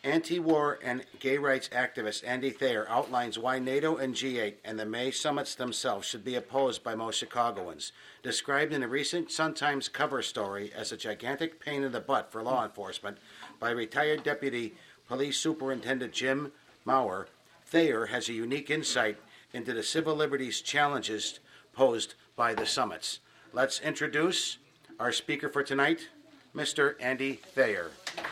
Anti-war and gay rights activist Andy Thayer outlines why NATO and G8 and the May summits themselves should be opposed by most Chicagoans. Described in a recent Sun-Times cover story as a gigantic pain in the butt for law enforcement by retired Deputy Police Superintendent Jim Maurer, Thayer has a unique insight into the civil liberties challenges posed by the summits. Let's introduce our speaker for tonight, Mr. Andy Thayer.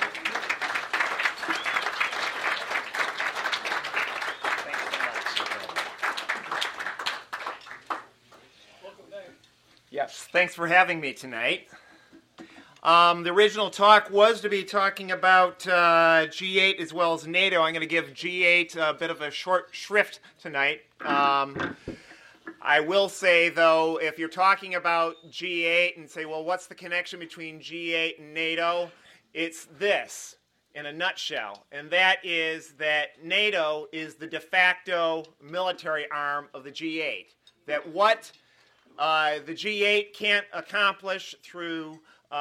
Yes, thanks for having me tonight. The original talk was to be talking about G8 as well as NATO. I'm going to give G8 a bit of a short shrift tonight. I will say, though, if you're talking about G8 and say, well, what's the connection between G8 and NATO? It's this, in a nutshell, and that is that NATO is the de facto military arm of the G8. That what the G8 can't accomplish through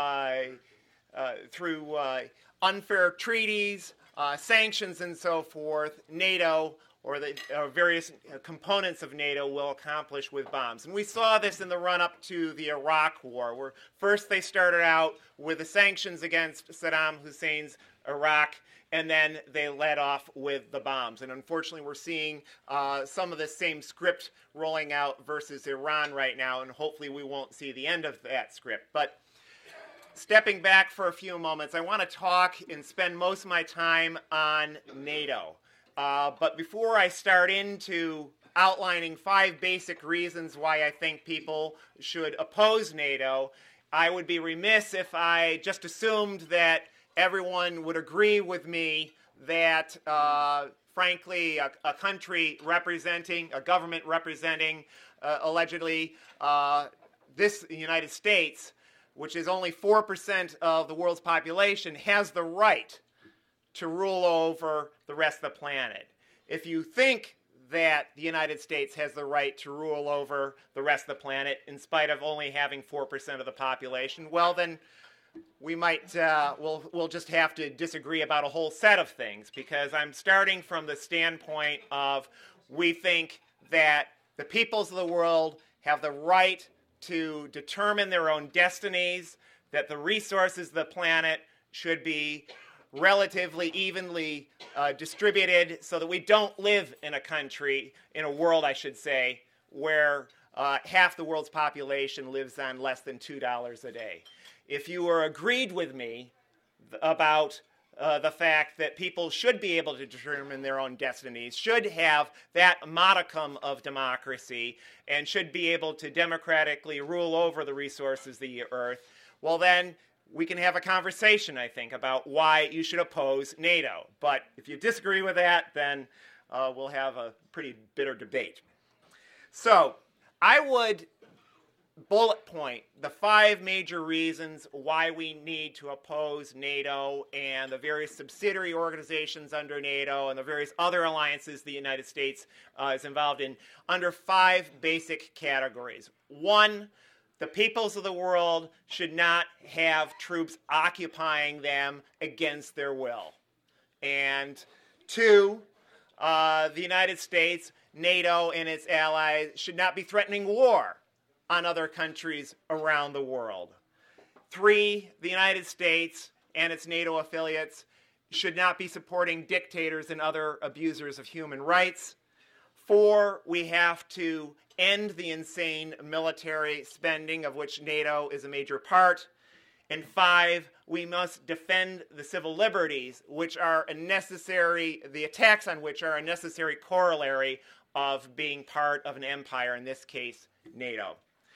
unfair treaties, sanctions, and so forth, NATO or the various components of NATO will accomplish with bombs. And we saw this in the run-up to the Iraq War, where first they started out with the sanctions against Saddam Hussein's Iraq, and then they led off with the bombs. And unfortunately, we're seeing some of the same script rolling out versus Iran right now, and hopefully we won't see the end of that script. But stepping back for a few moments, I want to talk and spend most of my time on NATO. But before I start into outlining 5 basic reasons why I think people should oppose NATO, I would be remiss if I just assumed that everyone would agree with me that, frankly, a country representing, a government representing, allegedly, this United States, which is only 4% of the world's population, has the right to rule over the rest of the planet. If you think that the United States has the right to rule over the rest of the planet in spite of only having 4% of the population, well then we might, we'll just have to disagree about a whole set of things, because I'm starting from the standpoint of we think that the peoples of the world have the right to determine their own destinies, that the resources of the planet should be relatively evenly distributed so that we don't live in a country, in a world, I should say, where half the world's population lives on less than $2 a day. If you were agreed with me about the fact that people should be able to determine their own destinies, should have that modicum of democracy, and should be able to democratically rule over the resources of the earth, well then we can have a conversation, I think, about why you should oppose NATO. But if you disagree with that, then we'll have a pretty bitter debate. So I would bullet point the 5 major reasons why we need to oppose NATO and the various subsidiary organizations under NATO and the various other alliances the United States is involved in under 5 basic categories. 1, the peoples of the world should not have troops occupying them against their will. And 2, the United States, NATO, and its allies should not be threatening war on other countries around the world. 3, the United States and its NATO affiliates should not be supporting dictators and other abusers of human rights. 4, we have to end the insane military spending of which NATO is a major part. And 5, we must defend the civil liberties, which are a necessary, the attacks on which are a necessary corollary of being part of an empire, in this case, NATO.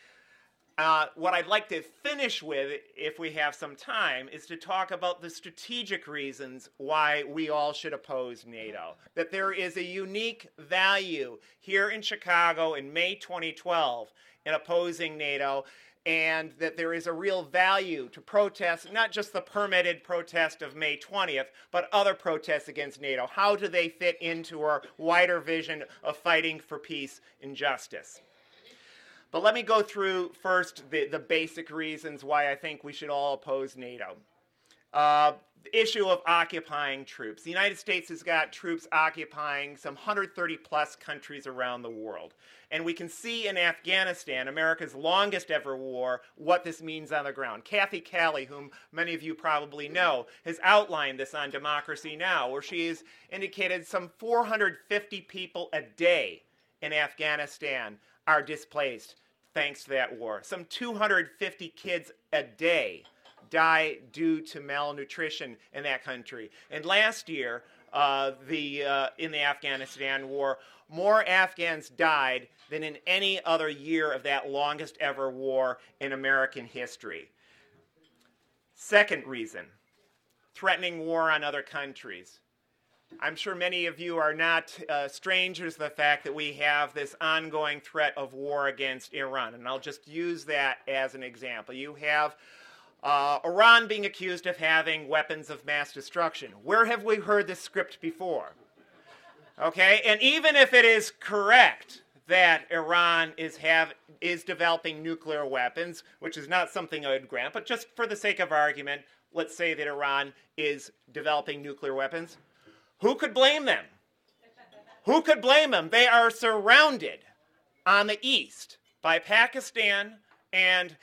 What I'd like to finish with, if we have some time, is to talk about the strategic reasons why we all should oppose NATO. That there is a unique value here in Chicago in May 2012 in opposing NATO, and that there is a real value to protest, not just the permitted protest of May 20th, but other protests against NATO. How do they fit into our wider vision of fighting for peace and justice? But let me go through first the basic reasons why I think we should all oppose NATO. The issue of occupying troops. The United States has got troops occupying some 130 plus countries around the world. And we can see in Afghanistan, America's longest ever war, what this means on the ground. Kathy Kelly, whom many of you probably know, has outlined this on Democracy Now!, where she has indicated some 450 people a day in Afghanistan are displaced thanks to that war. Some 250 kids a day die due to malnutrition in that country. And last year, in the Afghanistan war, more Afghans died than in any other year of that longest ever war in American history. Second reason, threatening war on other countries. I'm sure many of you are not strangers to the fact that we have this ongoing threat of war against Iran, and I'll just use that as an example. You have Iran being accused of having weapons of mass destruction. Where have we heard this script before? Okay, and even if it is correct that Iran is developing nuclear weapons, which is not something I would grant, but just for the sake of argument, let's say that Iran is developing nuclear weapons. Who could blame them? Who could blame them? They are surrounded on the east by Pakistan and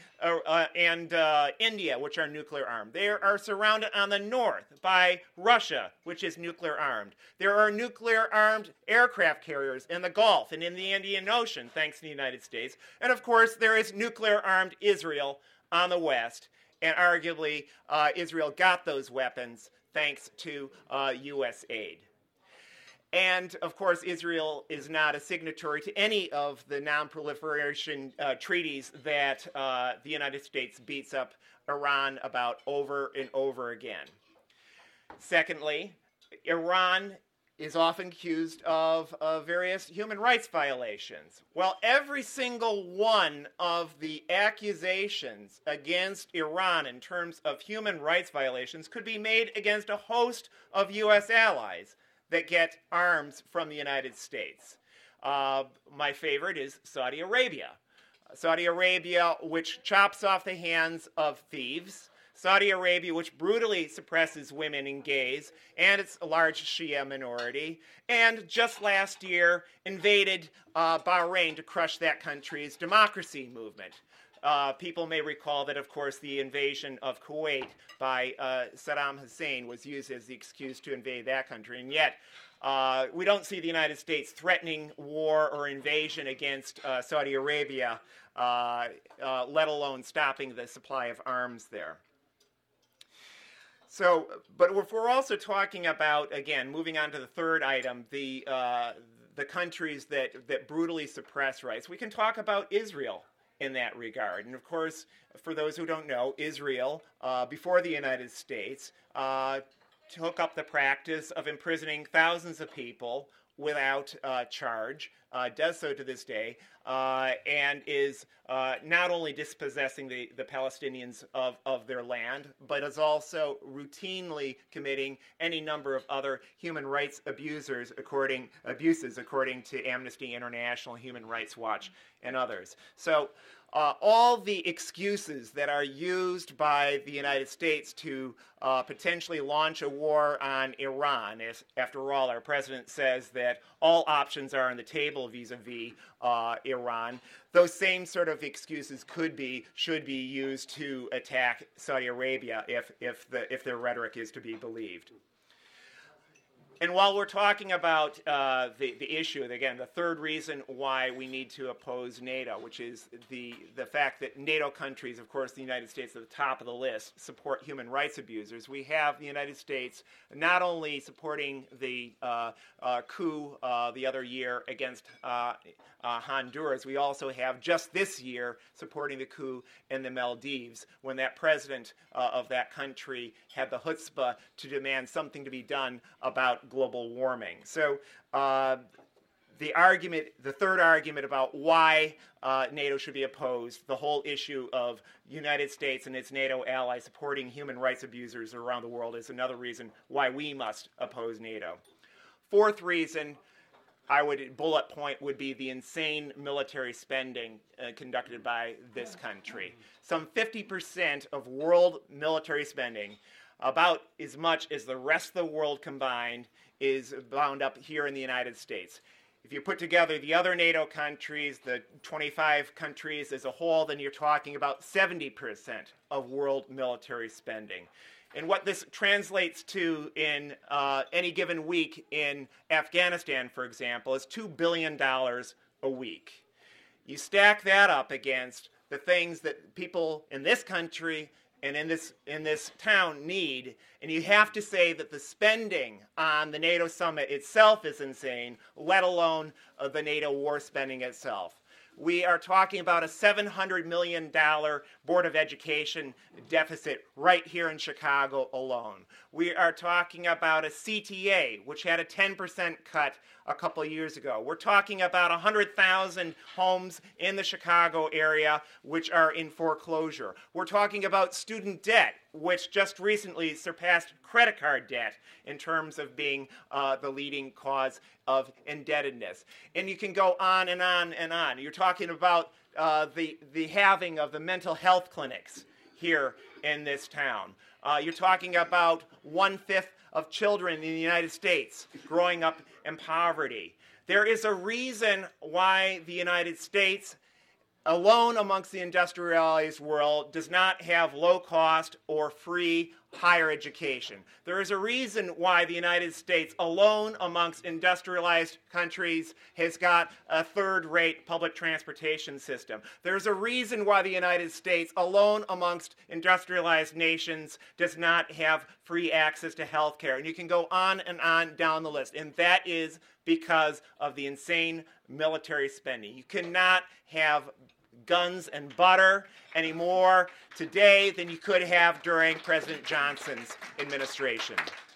India, which are nuclear armed. They are surrounded on the north by Russia, which is nuclear armed. There are nuclear armed aircraft carriers in the Gulf and in the Indian Ocean, thanks to the United States. And of course, there is nuclear armed Israel on the west. And arguably, Israel got those weapons thanks to U.S. aid. And, of course, Israel is not a signatory to any of the non-proliferation treaties that the United States beats up Iran about over and over again. Secondly, Iran is often accused of various human rights violations. Well, every single one of the accusations against Iran in terms of human rights violations could be made against a host of U.S. allies that get arms from the United States. My favorite is Saudi Arabia. Saudi Arabia, which chops off the hands of thieves. Saudi Arabia, which brutally suppresses women and gays, and its a large Shia minority, and just last year invaded Bahrain to crush that country's democracy movement. People may recall that, of course, the invasion of Kuwait by Saddam Hussein was used as the excuse to invade that country, and yet we don't see the United States threatening war or invasion against Saudi Arabia, let alone stopping the supply of arms there. So, but if we're also talking about, again, moving on to the third item, the countries that brutally suppress rights, we can talk about Israel in that regard. And of course, for those who don't know, Israel, before the United States, took up the practice of imprisoning thousands of people without charge, does so to this day, and is not only dispossessing the Palestinians of their land, but is also routinely committing any number of other human rights abuses according to Amnesty International, Human Rights Watch, and others. So all the excuses that are used by the United States to potentially launch a war on Iran, as after all, our president says that all options are on the table vis-a-vis Iran, those same sort of excuses should be used to attack Saudi Arabia if their rhetoric is to be believed. And while we're talking about the issue, again, the third reason why we need to oppose NATO, which is the fact that NATO countries, of course, the United States at the top of the list, support human rights abusers. We have the United States not only supporting the coup the other year against Honduras, we also have just this year supporting the coup in the Maldives when that president of that country had the chutzpah to demand something to be done about global warming. So the third argument about why NATO should be opposed, the whole issue of United States and its NATO allies supporting human rights abusers around the world is another reason why we must oppose NATO. Fourth reason, I would bullet point, would be the insane military spending conducted by this country. Some 50% of world military spending about as much as the rest of the world combined is bound up here in the United States. If you put together the other NATO countries, the 25 countries as a whole, then you're talking about 70% of world military spending. And what this translates to in any given week in Afghanistan, for example, is $2 billion a week. You stack that up against the things that people in this country and in this town need, and you have to say that the spending on the NATO summit itself is insane, let alone the NATO war spending itself. We are talking about a $700 million Board of Education deficit right here in Chicago alone. We are talking about a CTA, which had a 10% cut a couple of years ago. We're talking about 100,000 homes in the Chicago area which are in foreclosure. We're talking about student debt, which just recently surpassed credit card debt in terms of being the leading cause of indebtedness. And you can go on and on and on. You're talking about the halving of the mental health clinics here in this town. You're talking about 1/5 of children in the United States growing up in poverty. There is a reason why the United States, alone amongst the industrialized world, does not have low-cost or free higher education. There is a reason why the United States, alone amongst industrialized countries, has got a third-rate public transportation system. There's a reason why the United States, alone amongst industrialized nations, does not have free access to health care. And you can go on and on down the list. And that is because of the insane military spending. You cannot have guns and butter any more today than you could have during President Johnson's administration.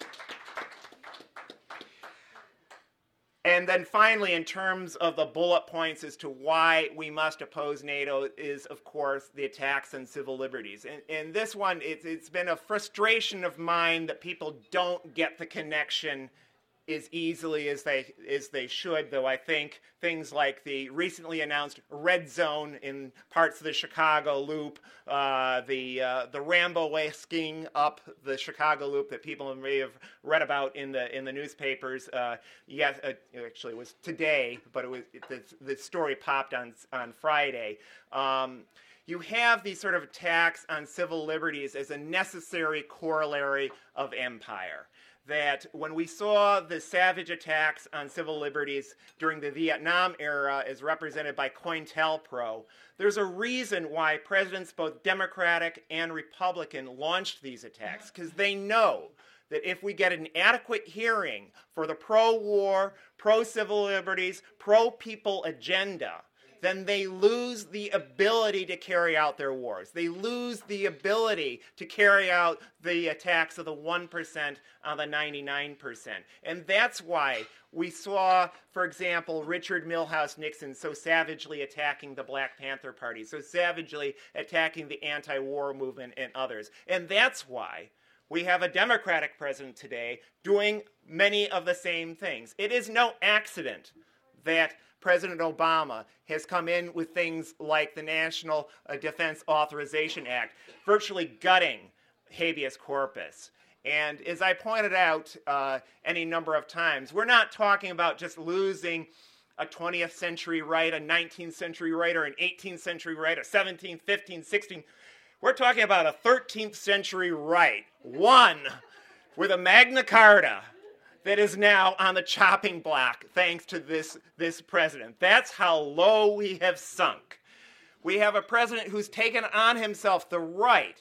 And then finally, in terms of the bullet points as to why we must oppose NATO is, of course, the attacks on civil liberties. And this one, it's been a frustration of mine that people don't get the connection as easily as they should, though I think things like the recently announced red zone in parts of the Chicago Loop, the Rambo-whisking up the Chicago Loop that people may have read about in the newspapers. Yes, actually it was today, but the story popped on Friday. You have these sort of attacks on civil liberties as a necessary corollary of empire. That when we saw the savage attacks on civil liberties during the Vietnam era as represented by COINTELPRO, there's a reason why presidents, both Democratic and Republican, launched these attacks, because they know that if we get an adequate hearing for the pro-war, pro-civil liberties, pro-people agenda, then they lose the ability to carry out their wars. They lose the ability to carry out the attacks of the 1% on the 99%. And that's why we saw, for example, Richard Milhous Nixon so savagely attacking the Black Panther Party, so savagely attacking the anti-war movement and others. And that's why we have a Democratic president today doing many of the same things. It is no accident that President Obama has come in with things like the National Defense Authorization Act, virtually gutting habeas corpus. And as I pointed out any number of times, we're not talking about just losing a 20th century right, a 19th century right, or an 18th century right, a 17th, 15th, 16th. We're talking about a 13th century right, one with a Magna Carta that is now on the chopping block thanks to this president. That's how low we have sunk. We have a president who's taken on himself the right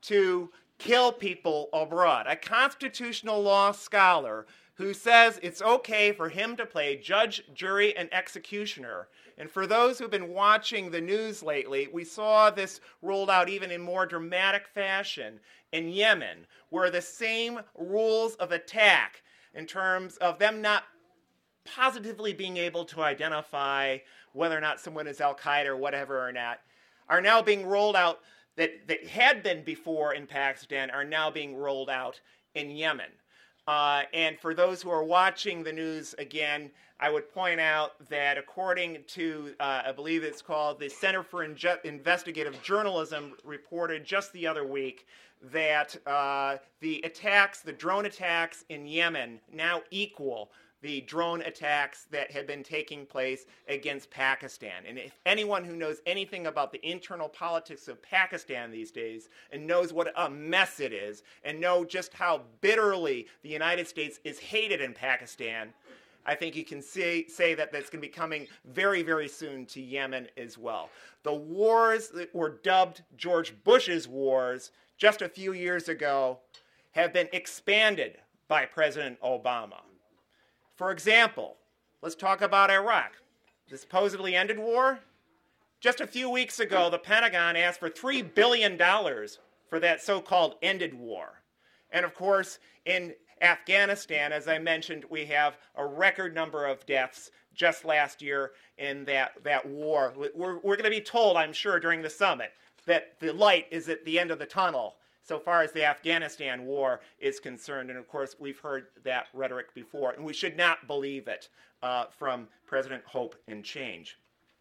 to kill people abroad, a constitutional law scholar who says it's okay for him to play judge, jury, and executioner. And for those who've been watching the news lately, we saw this rolled out even in more dramatic fashion in Yemen, where the same rules of attack in terms of them not positively being able to identify whether or not someone is Al-Qaeda or whatever or not, are now being rolled out, that had been before in Pakistan, are now being rolled out in Yemen. And for those who are watching the news again, I would point out that according to, I believe it's called the Center for Investigative Journalism, reported just the other week that the drone attacks in Yemen now equal the drone attacks that had been taking place against Pakistan. And if anyone who knows anything about the internal politics of Pakistan these days and knows what a mess it is and know just how bitterly the United States is hated in Pakistan, I think you can say that that's going to be coming very, very soon to Yemen as well. The wars that were dubbed George Bush's wars just a few years ago have been expanded by President Obama. For example, let's talk about Iraq. The supposedly ended war. Just a few weeks ago, the Pentagon asked for $3 billion for that so-called ended war. And of course, in Afghanistan, as I mentioned, we have a record number of deaths just last year in that war. We're going to be told, I'm sure, during the summit that the light is at the end of the tunnel so far as the Afghanistan war is concerned. And of course, we've heard that rhetoric before, and we should not believe it from President Hope and Change.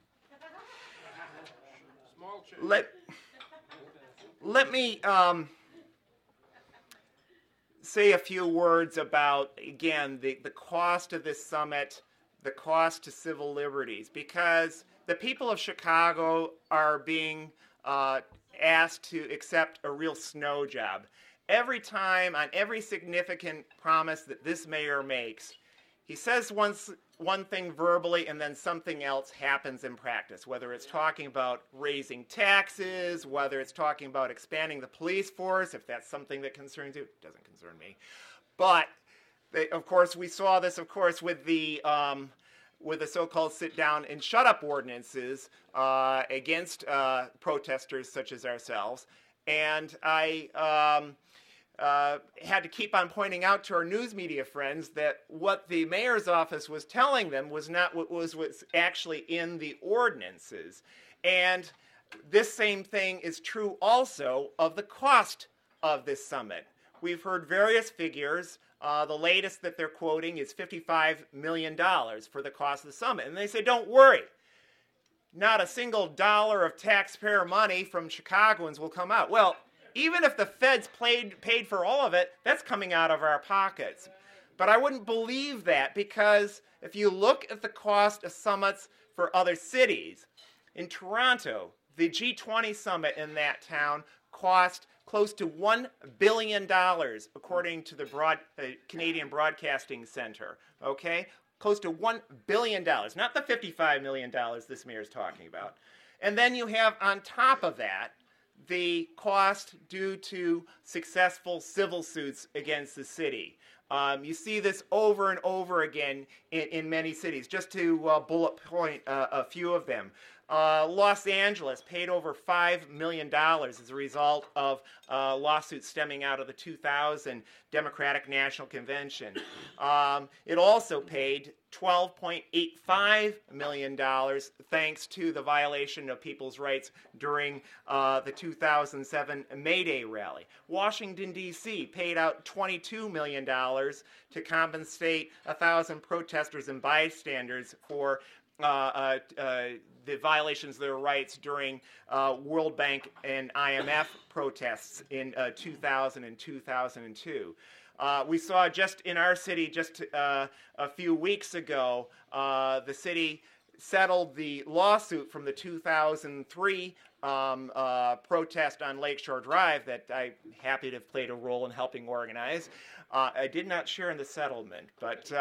Let me say a few words about, again, the cost of this summit, the cost to civil liberties, because the people of Chicago are being asked to accept a real snow job. Every time, on every significant promise that this mayor makes, he says one thing verbally and then something else happens in practice, whether it's talking about raising taxes, whether it's talking about expanding the police force, if that's something that concerns you. It doesn't concern me. But, of course, we saw this, of course, with the so-called sit-down and shut-up ordinances against protesters such as ourselves. And I had to keep on pointing out to our news media friends that what the mayor's office was telling them was not what was actually in the ordinances. And this same thing is true also of the cost of this summit. We've heard various figures. The latest that they're quoting is $55 million for the cost of the summit. And they say, don't worry. Not a single dollar of taxpayer money from Chicagoans will come out. Well, even if the feds paid for all of it, that's coming out of our pockets. But I wouldn't believe that, because if you look at the cost of summits for other cities, in Toronto, the G20 summit in that town cost close to $1 billion, according to the Canadian Broadcasting Centre, okay? Close to $1 billion, not the $55 million this mayor is talking about. And then you have, on top of that, the cost due to successful civil suits against the city. You see this over and over again in many cities. Just to bullet point a few of them. Los Angeles paid over $5 million as a result of lawsuits stemming out of the 2000 Democratic National Convention. It also paid $12.85 million thanks to the violation of people's rights during the 2007 May Day rally. Washington, D.C. paid out $22 million to compensate 1,000 protesters and bystanders for the violations of their rights during World Bank and IMF protests in 2000 and 2002. We saw just in our city just a few weeks ago, the city settled the lawsuit from the 2003 protest on Lakeshore Drive that I'm happy to have played a role in helping organize. I did not share in the settlement, but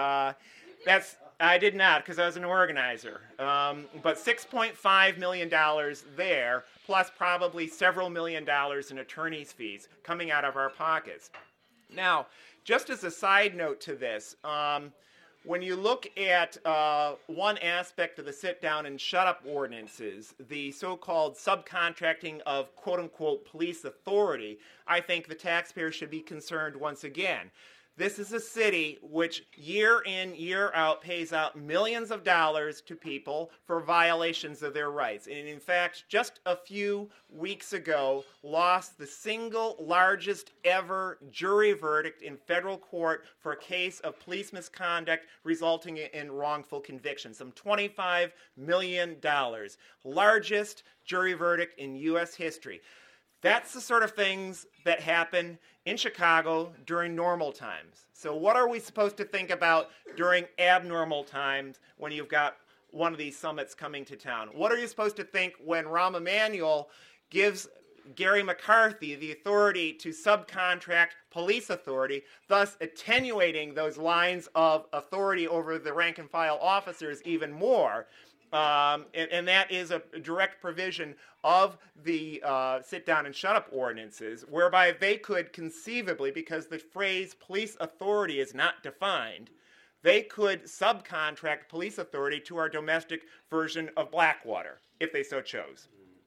I did not, because I was an organizer. But $6.5 million there, plus probably several $million in attorney's fees coming out of our pockets. Now, just as a side note to this, when you look at one aspect of the sit-down and shut-up ordinances, the so-called subcontracting of quote-unquote police authority, I think the taxpayer should be concerned once again. This is a city which year in, year out pays out millions of dollars to people for violations of their rights. And in fact, just a few weeks ago, lost the single largest ever jury verdict in federal court for a case of police misconduct resulting in wrongful conviction. Some $25 million. Largest jury verdict in U.S. history. That's the sort of things that happen in Chicago during normal times. So what are we supposed to think about during abnormal times when you've got one of these summits coming to town? What are you supposed to think when Rahm Emanuel gives Gary McCarthy the authority to subcontract police authority, thus attenuating those lines of authority over the rank and file officers even more? And that is a direct provision of the sit down and shut up ordinances, whereby they could conceivably, because the phrase police authority is not defined, they could subcontract police authority to our domestic version of Blackwater, if they so chose.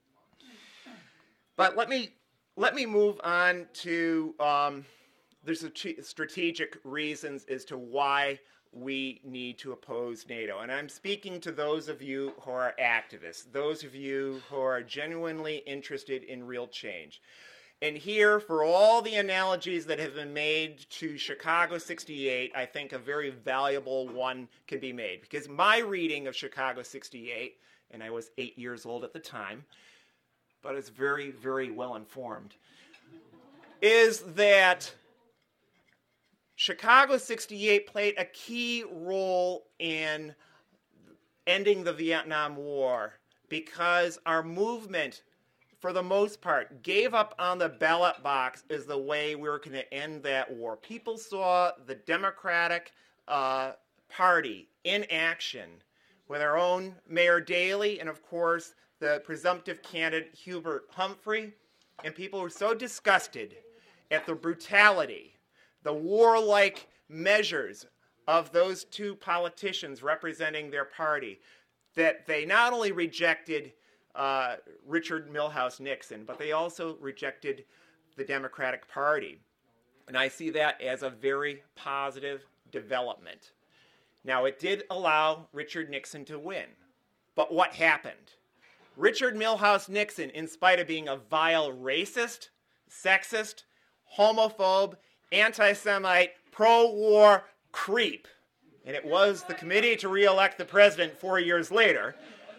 But let me move on to there's strategic reasons as to why we need to oppose NATO. And I'm speaking to those of you who are activists, those of you who are genuinely interested in real change. And here, for all the analogies that have been made to Chicago 68, I think a very valuable one can be made. Because my reading of Chicago 68, and I was 8 years old at the time, but it's very, very well informed, is that Chicago 68 played a key role in ending the Vietnam War because our movement, for the most part, gave up on the ballot box as the way we were going to end that war. People saw the Democratic Party in action with our own Mayor Daley and, of course, the presumptive candidate Hubert Humphrey, and people were so disgusted at the brutality, the warlike measures of those two politicians representing their party, that they not only rejected Richard Milhous Nixon, but they also rejected the Democratic Party. And I see that as a very positive development. Now, it did allow Richard Nixon to win. But what happened? Richard Milhous Nixon, in spite of being a vile racist, sexist, homophobe, anti-Semite, pro-war creep, and it was the committee to re-elect the president 4 years later.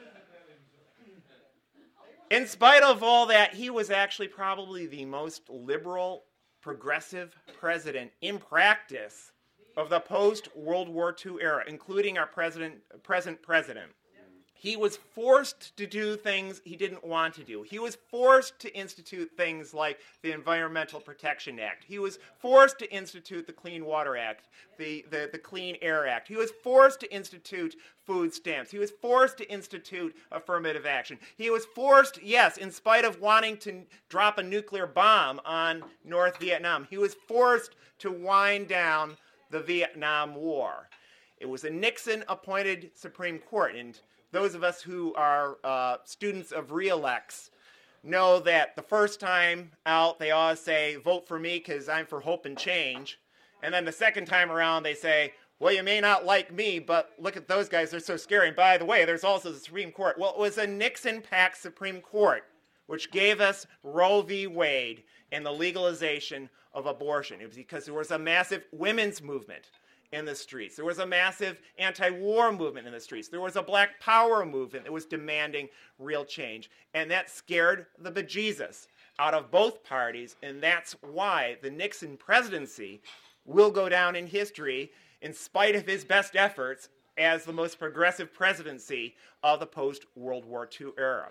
In spite of all that, he was actually probably the most liberal, progressive president in practice of the post-World War II era, including our present president. He was forced to do things he didn't want to do. He was forced to institute things like the Environmental Protection Act. He was forced to institute the Clean Water Act, the Clean Air Act. He was forced to institute food stamps. He was forced to institute affirmative action. He was forced, yes, in spite of wanting to drop a nuclear bomb on North Vietnam, he was forced to wind down the Vietnam War. It was a Nixon-appointed Supreme Court, and those of us who are students of re-elects know that the first time out, they always say, vote for me because I'm for hope and change. And then the second time around, they say, well, you may not like me, but look at those guys, they're so scary. And by the way, there's also the Supreme Court. Well, it was a Nixon-packed Supreme Court which gave us Roe v. Wade and the legalization of abortion. It was because there was a massive women's movement in the streets. There was a massive anti-war movement in the streets. There was a Black Power movement that was demanding real change. And that scared the bejesus out of both parties. And that's why the Nixon presidency will go down in history, in spite of his best efforts, as the most progressive presidency of the post-World War II era.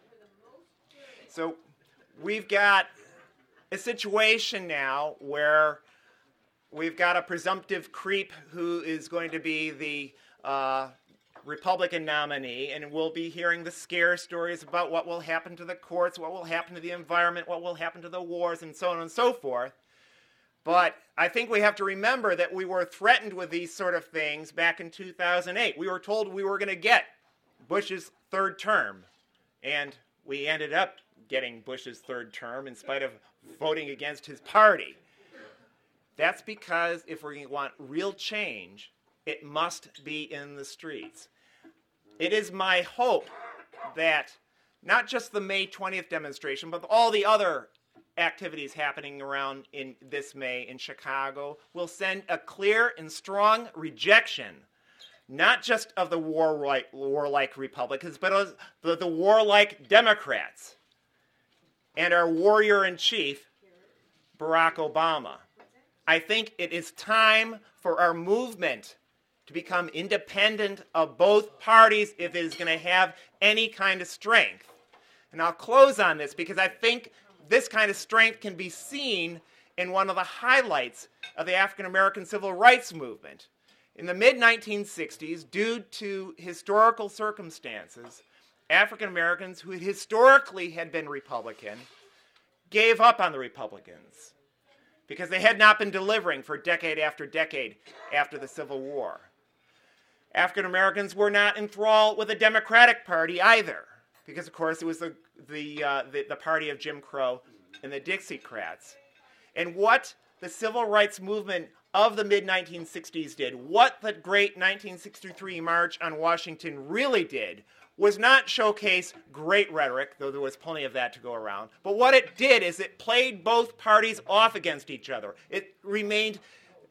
So we've got a situation now where we've got a presumptive creep who is going to be the Republican nominee, and we'll be hearing the scare stories about what will happen to the courts, what will happen to the environment, what will happen to the wars, and so on and so forth. But I think we have to remember that we were threatened with these sort of things back in 2008. We were told we were going to get Bush's third term, and we ended up getting Bush's third term in spite of voting against his party. That's because if we want real change, it must be in the streets. It is my hope that not just the May 20th demonstration, but all the other activities happening around in this May in Chicago will send a clear and strong rejection, not just of the warlike Republicans, but of the warlike Democrats and our warrior-in-chief, Barack Obama. I think it is time for our movement to become independent of both parties if it is going to have any kind of strength. And I'll close on this because I think this kind of strength can be seen in one of the highlights of the African American civil rights movement. In the mid-1960s, due to historical circumstances, African Americans who historically had been Republican gave up on the Republicans because they had not been delivering for decade after decade after the Civil War. African Americans were not enthralled with the Democratic Party either, because of course it was the party of Jim Crow and the Dixiecrats. And what the civil rights movement of the mid-1960s did, what the great 1963 March on Washington really did, was not showcase great rhetoric, though there was plenty of that to go around, but what it did is it played both parties off against each other. It remained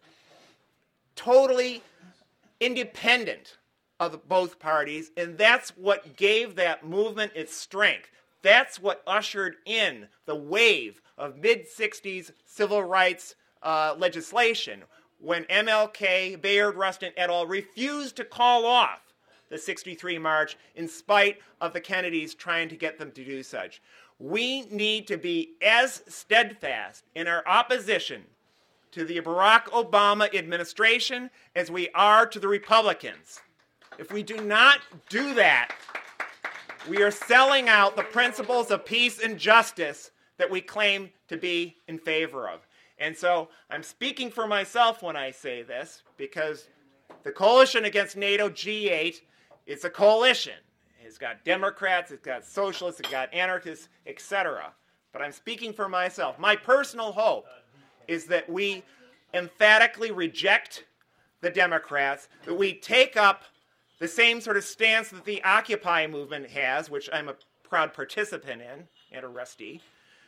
totally independent of both parties, and that's what gave that movement its strength. That's what ushered in the wave of mid-60s civil rights legislation when MLK, Bayard Rustin et al. Refused to call off the 63 March in spite of the Kennedys trying to get them to do such. We need to be as steadfast in our opposition to the Barack Obama administration as we are to the Republicans. If we do not do that, we are selling out the principles of peace and justice that we claim to be in favor of. And so I'm speaking for myself when I say this, because the coalition against NATO, G8, is a coalition. It's got Democrats, it's got socialists, it's got anarchists, etc. But I'm speaking for myself. My personal hope is that we emphatically reject the Democrats, that we take up the same sort of stance that the Occupy movement has, which I'm a proud participant in, and a Rusty,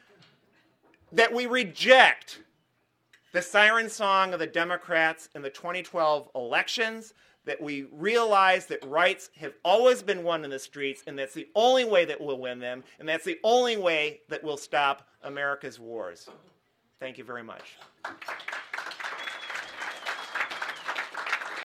that we reject the siren song of the Democrats in the 2012 elections, that we realize that rights have always been won in the streets, and that's the only way that we'll win them, and that's the only way that we'll stop America's wars. Thank you very much.